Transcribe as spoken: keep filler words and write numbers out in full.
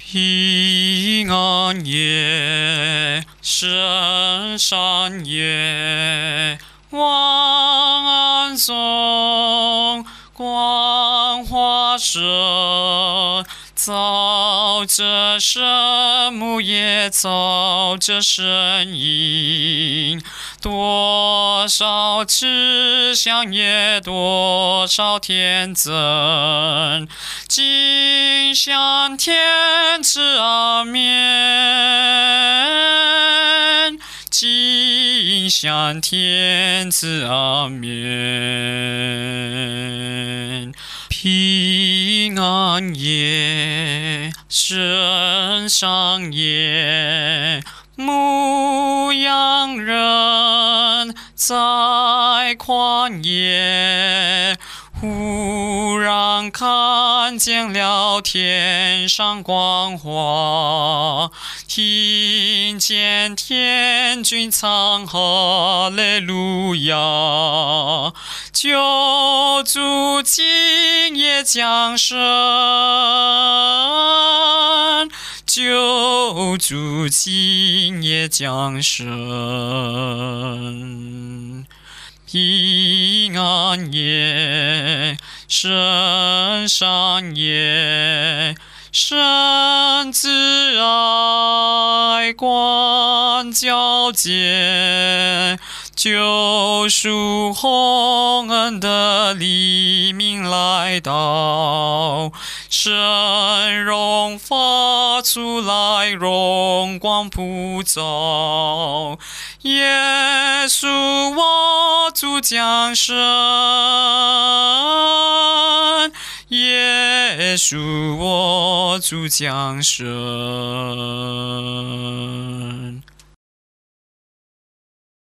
平安夜，圣山夜，万安颂，光华社，造着圣母也造着声音，多少志向也多少天增，尽享天赐阿面，尽享天赐阿面。平安夜，圣上夜，牧羊人在旷野，忽然看见了天上光华，听见天君唱哈利路亚，救主今夜降生，救主今夜降生。平安夜，圣山夜，圣子爱光皎洁，救赎洪恩的黎明来到，圣容发出来，荣光普照，耶稣我主降生，耶稣我主降生。